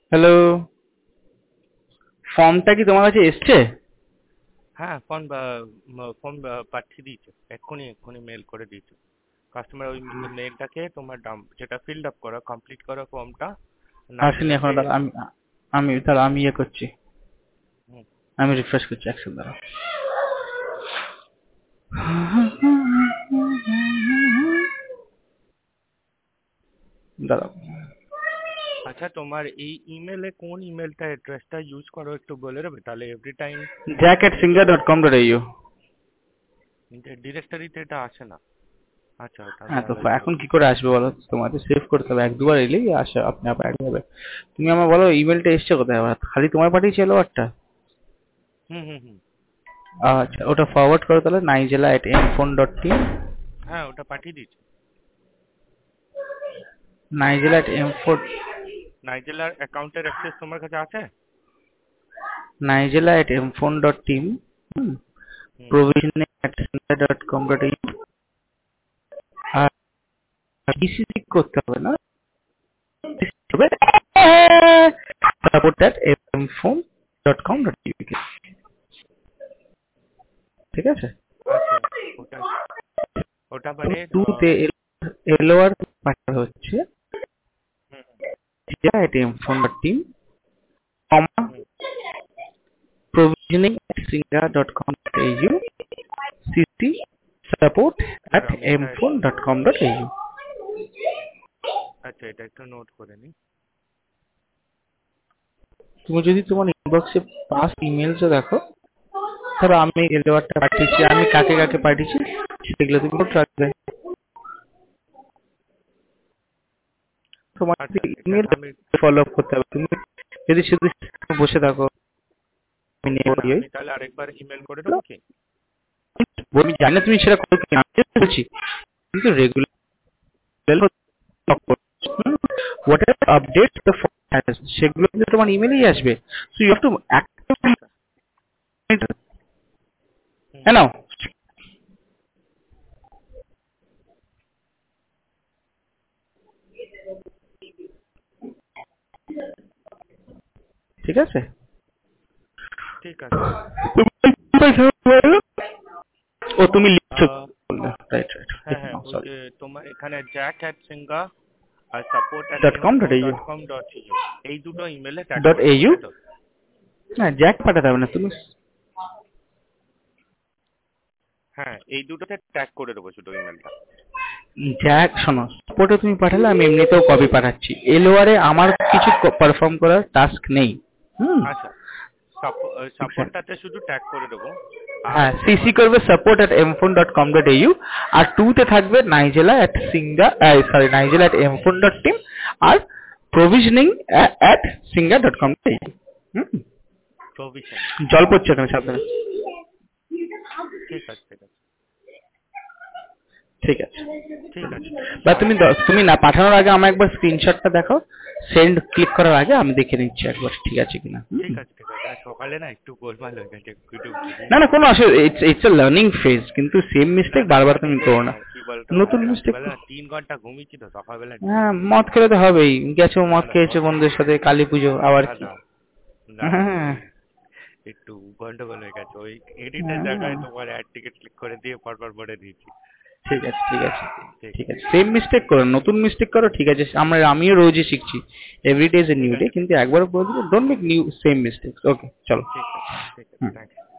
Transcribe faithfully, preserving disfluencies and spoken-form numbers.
Hello, ফর্মটা কি তোমার কাছে এসছে? হ্যাঁ, ফর্ম ফর্ম পাঠিয়ে দিয়েছে, এক্ষুনি এক্ষুনি মেল করে দিয়েছে। কাস্টমার ওই মেলটাকে তোমার ডাম যেটা ফিল্ড আপ করা কমপ্লিট করা ফর্মটা আসেনি এখনো, নাইজেলাকে। দাঁড়া আমি আমি দাঁড়া আমি ইয়ে করছি, হুম, আমি রিফ্রেশ করছি এক সেকেন্ড দাঁড়া। দাঁড়াও, আচ্ছা, তোমার এই ইমেলে কোন ইমেলটা অ্যাড্রেসটা ইউজ করো একটু বলে দেবে, তাহলে every time Jack at singer dot com dot U. ডিরেক্টরিতে এটা আসে না। আচ্ছা, তাহলে হ্যাঁ, তো আলাদা এখন হবে। কি করে আসবে বলো? তোমাদের সেভ করতে হবে, এক দুবার এলেই আসে, আপনি আবার অ্যাড হবে। তুমি আমার বলো ইমেলটা এসছে কোথায়? আবার খালি তোমার পাঠিয়েছে এলোয়ারটা? হুম হুম হুম। আচ্ছা, ওটা ফরওয়ার্ড করো তাহলে, Nigella at M phone dot team. হ্যাঁ, ওটা পাঠিয়ে দিয়েছে। নাইজেলা এট এম ফোর, নাইজেলার অ্যাকাউন্টের অ্যাক্সেস তোমার কাছে আছে? Nigella at M phone dot team, hmm. provisioning at singer dot com dot in। আর ডিসিসি করতে হবে না, support at m phone dot com dot u k। ঠিক আছে? আচ্ছা, ওটা ওটা তুমি মানে টুতে আহ, এলোয়ার পাঠাতে হচ্ছে হুম at m phone dot team, comma hmm. provisioning at singer dot com dot au, cc support at দাঁড়াও, আমি m এটা phone dot com dot au। আচ্ছা, এটা একটু নোট করে নিই। তুমি যদি তোমার ইনবক্সে পাস ইমেলস দেখো, ধরো আমি এলোয়ারটা পাঠিয়েছি, আমি কাকে কাকে পাঠিয়েছি সেগুলো তুমি নোট রাখবে। তোমার আচ্ছা, এটা ইমেল আমি ফলো আপ করতে হবে। তুমি যদি শুধু বসে থাকো, আমি নেবো না, ইয়ে, আমি তাহলে আরেকবার ইমেল করে দেবো কি? আমি জানি না তুমি সেটা করো কি, আমি just বলছি কিন্তু regular whatever update the সেগুলো কিন্তু তোমার ইমেলেই আসবে। So you have to actively, আচ্ছা। হুম হ্যাঁ হুম। নাও, ঠিক আছে? ঠিক আছে। ও তুমি লিখছো, আহ, রাইট রাইট, হ্যাঁ হ্যাঁ, নাও ওই সরি, যে তোমার এখানে জ্যাক অ্যাট সিঙ্গা আর support at dot com info dot U, dot com dot U, এই দুটো ইমেলে ট্যাগ ডট করে দেবো, au। তাই তো? না, জ্যাক পাঠাতে হবে না তুমি, হ্যাঁ, এই দুটোতে ট্যাগ করে দেবো শুধু ইমেলটা। জ্যাক শোনো, সাপোর্টে তুমি পাঠালে আমি এমনিতেও কপি পাঠাচ্ছি, এলোয়ারে আমার কিছু পারফর্ম করার টাস্ক নেই। হুম, আচ্ছা, সাপোর্টটাতে শুধু ট্যাগ করে দেবো। আর হ্যাঁ, সিসি তোমার করবে support at M phone dot com dot au, আর টু তে থাকবে Nigella at singer, sorry Nigella at M phone dot team, আর provisioning at singer dot com dot au। Hmm, provision. জল পড়ছে ওখানে সাবধানে। ঠিক আছে, ঠিক আছে। ঠিক আছে, ঠিক আছে, ঠিক আছে। বা তুমি দ- তুমি না পাঠানোর আগে আমার একবার স্ক্রিনশটটা দেখো, সেন্ড ক্লিক করার আগে আমি দেখে নিচ্ছি একবার ঠিক আছে কিনা। ঠিক হুম? আছে, ঠিক আছে। আর সকালে না একটু গোলমাল হয়ে গেছে, একটু বুঝিয়ে না না, নিতে কোনো পারছি। অসুবিধা, it's it's a learning phase, কিন্তু সেম না মিস্টেক না, বারবার লার্নিং তুমি ফেজ করো না, না, কি বলতো, নতুন কাল মিস্টেক। রাত্রিবেলা না তিন ঘন্টা ঘুমিয়েছি তো, সকালবেলা হ্যাঁ, ঘুম মদ ভেঙে খেলে তো গেছে। হবেই, গেছো না মদ না, খেয়েছো মদ বন্ধুদের সাথে, কালী পুজো আবার না কি। না না না, হ্যাঁ ওই একটু গন্ডগোল হয়ে গেছে, ওই এডিটের হ্যাঁ, জায়গায় তোমার অ্যাড টিকেট ক্লিক করে দিয়ে পরপর পরে দিয়েছি। ঠিক আছে ঠিক আছে ঠিক ঠিক আছে। আছে, সেম মিস্টেক করো, নতুন মিস্টেক করো, ঠিক আছে, আমরা আমিও রোজই শিখছি, এভরিডে ইজ এ ঠিক নিউ ডে, আছে, কিন্তু একবার বলে দিলে don't make new same mistakes. Okay চলো। ঠিক আছে, ঠিক আছে, হুম। Thank you.